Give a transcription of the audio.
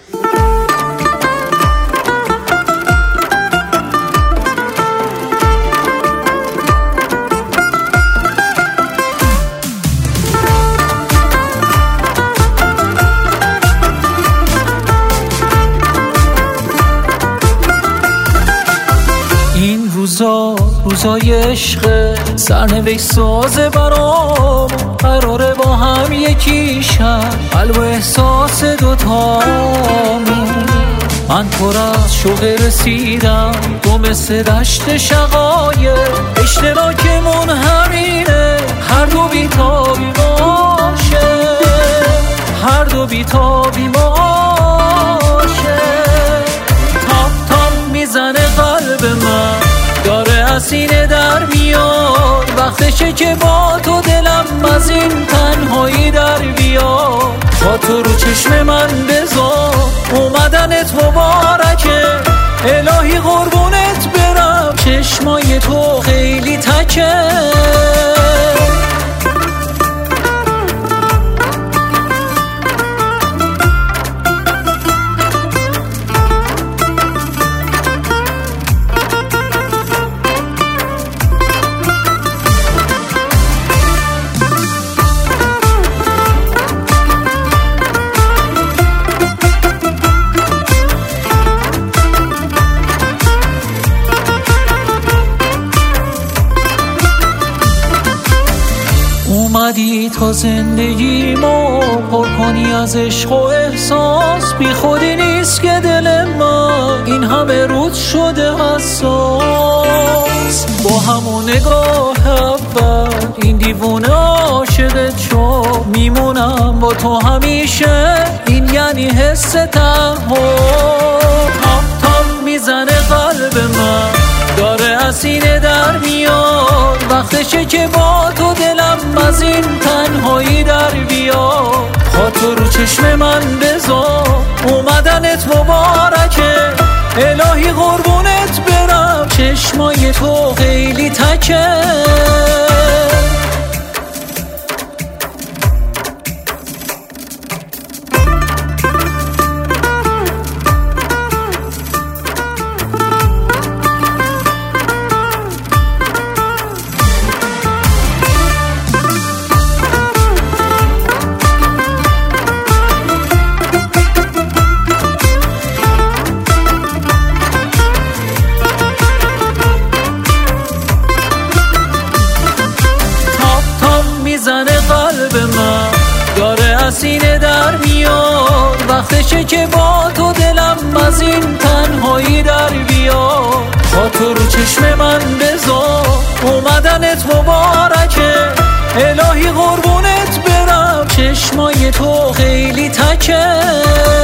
روزای عشق سرنوشت سازه برام، قراره با هم یکی شن قلب و احساس دوتامون. من پر از شوق رسیدم تو مثل دشت شقایق، اشتراکمون همینه هر دو بیتابی باشه، هر دو بیتابی باشه. تاپ تاپ میزنه قلب من، داره از سینه در میاد، وقتشه که با تو دلم از این تنهایی در بیاد. با تو رو چشم من بذار، اومدنت مبارکه، الهی قربونت برم، چشمای تو خیلی تکه. اومدی تا زندگیمو پر کنی از عشق و احساس، بی خودی نیست که دل من این همه روز شده حساس. با همون نگاه اول این دیوونه عاشقت شد، میمونم با تو همیشه، این یعنی حس تنها. تاپ تاپ میزنه قلب من، داره از سینه در میاد، وقتشه که با تو دلم از این تنهایی در بیاد. خاطر رو چشم من بذار، اومدنت مبارکه، الهی قربونت برم، چشمای تو خیلی تکه. میزنه قلب من، داره از سینه در میاد، وقتشه که با تو دلم از این تنهایی در بیاد. با تو رو چشم من بذار، اومدنت مبارکه، الهی قربونت برم، چشمای تو خیلی تکه.